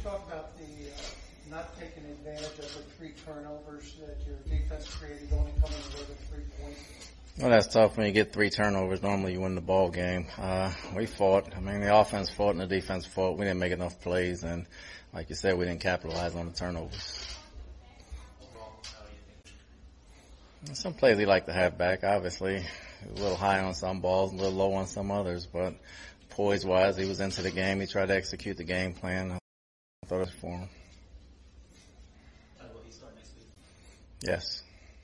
talk about the not taking advantage of the 3 turnovers that your defense created, only coming away with 3 points? Well, that's tough when you get 3 turnovers. Normally you win the ball game. We fought. I mean, the offense fought and the defense fought. We didn't make enough plays, and like you said, we didn't capitalize on the turnovers. Some plays we like to have back, obviously. A little high on some balls, a little low on some others, but poise-wise, he was into the game. He tried to execute the game plan. I thought it was for him. Will he start next week? Yes.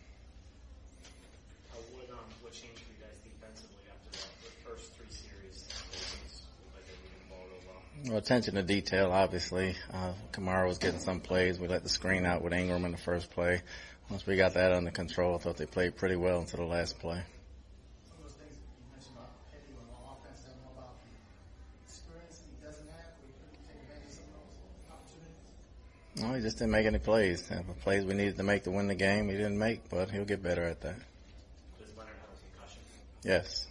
What changed for you guys defensively after the first 3 series? Like they were getting the ball real well. Well, attention to detail, obviously. Kamara was getting some plays. We let the screen out with Ingram in the first play. Once we got that under control, I thought they played pretty well until the last play. Some of those things that you mentioned about Petty on the offense, I don't know about the experience he doesn't have, or he couldn't take advantage of some of those opportunities. No, he just didn't make any plays. The plays we needed to make to win the game, he didn't make, but he'll get better at that. Does Leonard have a concussion? Yes.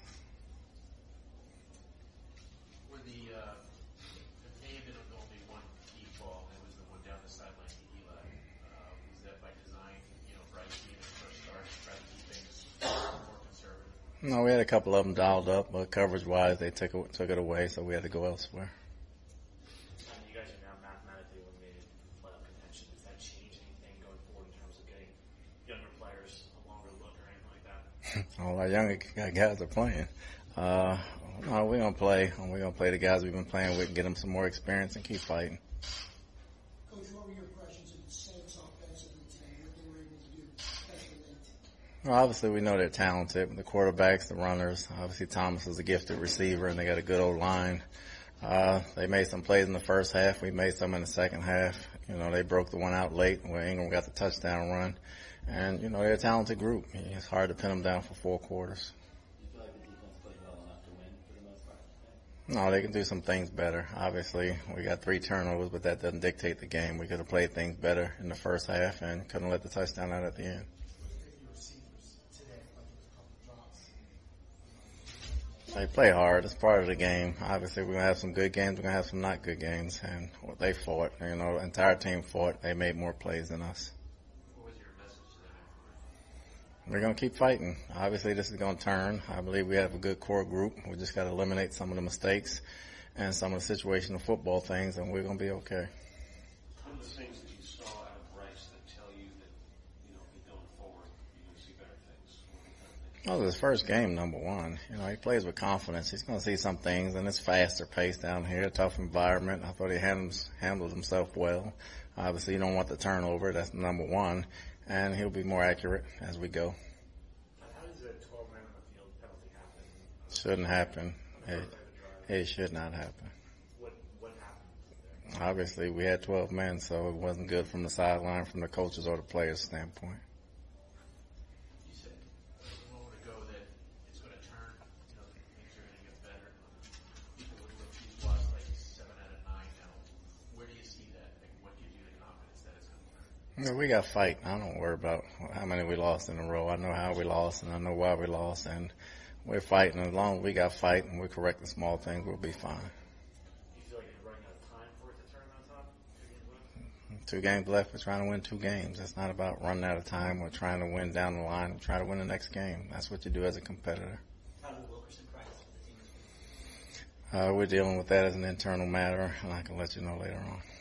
Were the may have been only one key ball, and it was the one down the sideline to Eli. Was that by design? Bryce being the first start, try to keep things more conservative. No, we had a couple of them dialed up, but coverage-wise, they took it away, so we had to go elsewhere. You guys are now mathematically eliminated from playoff contention. Does that change anything going forward in terms of getting younger players a longer look or anything like that? All our younger guys are playing. No, we're gonna play. We're gonna play the guys we've been playing with and get them some more experience and keep fighting. Coach, what were your impressions of the Saints offensively today? What they were able to do, especially late? Well, obviously, we know they're talented. The quarterbacks, the runners. Obviously, Thomas is a gifted receiver, and they got a good old line. They made some plays in the first half. We made some in the second half. They broke the one out late where Ingram got the touchdown run. And, they're a talented group. It's hard to pin them down for 4 quarters. Do you feel like the defense played well enough to win for the most part? No, they can do some things better. Obviously, we got 3 turnovers, but that doesn't dictate the game. We could have played things better in the first half and couldn't let the touchdown out at the end. They play hard. It's part of the game. Obviously, we're going to have some good games. We're going to have some not good games. And they fought. The entire team fought. They made more plays than us. What was your message to them? We're going to keep fighting. Obviously, this is going to turn. I believe we have a good core group. We just got to eliminate some of the mistakes and some of the situational football things, and we're going to be okay. What are the things that you saw out of Bryce that tell you that, going forward, you're going to see better things? Well, his first game, number one. He plays with confidence. He's going to see some things, and it's faster pace down here, tough environment. I thought he handled himself well. Obviously, you don't want the turnover. That's number one. And he'll be more accurate as we go. How does a 12-man on the field penalty happen? Shouldn't happen. It should not happen. What happened there? Obviously, we had 12 men, so it wasn't good from the sideline, from the coaches or the players' standpoint. You said a moment ago that it's going to turn, things are going to get better. You've lost like 7 out of 9 now. Where do you see that? What gives you the confidence that it's going to turn? We got to fight. I don't worry about how many we lost in a row. I know how we lost, and I know why we lost, and we're fighting. As long as we got fight and we correct the small things, we'll be fine. Do you feel like you're running out of time for it to turn on top? 2 games left. We're trying to win 2 games. It's not about running out of time. We're trying to win down the line and try to win the next game. That's what you do as a competitor. How did Wilkerson practice with the team? We're dealing with that as an internal matter, and I can let you know later on.